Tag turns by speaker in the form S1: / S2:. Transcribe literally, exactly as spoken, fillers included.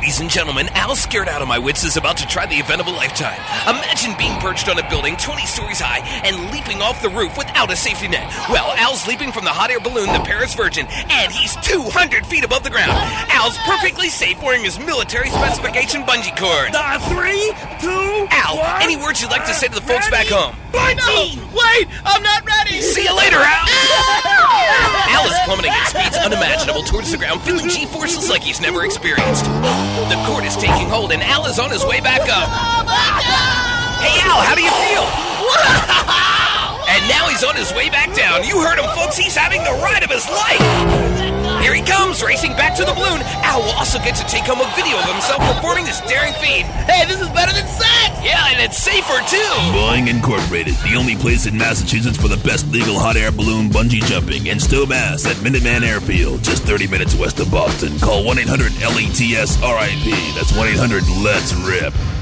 S1: Ladies and gentlemen, Al Scared Out of My Wits is about to try the event of a lifetime. Imagine being perched on a building twenty stories high and leaping off the roof without a safety net. Well, Al's leaping from the hot air balloon, the Paris Virgin, and he's two hundred feet above the ground. Al's perfectly safe wearing his military specification bungee cord.
S2: Uh, three, two,
S1: Al,
S2: one,
S1: any words you'd like to say to the folks back home?
S2: Bungee! No, wait, I'm not ready!
S1: See you later, Al! Al is plummeting at speeds unimaginable towards the ground, feeling G-forces like he's never experienced. The cord is taking hold, and Al is on his way back up.
S2: Oh my God!
S1: Hey, Al, how do you feel? And now he's on his way back down. You heard him, folks. He's having the ride of his life. Here he comes, racing back to the balloon. Al will also get to take home a video of himself performing this daring feat.
S2: Hey, this is better than sex!
S1: Yeah, and it's safer, too.
S3: Boeing Incorporated, the only place in Massachusetts for the best legal hot air balloon bungee jumping, and Stowe, Mass. at Minuteman Airfield, just thirty minutes west of Boston. Call one eight hundred L E T S R I P. That's one eight hundred let's rip.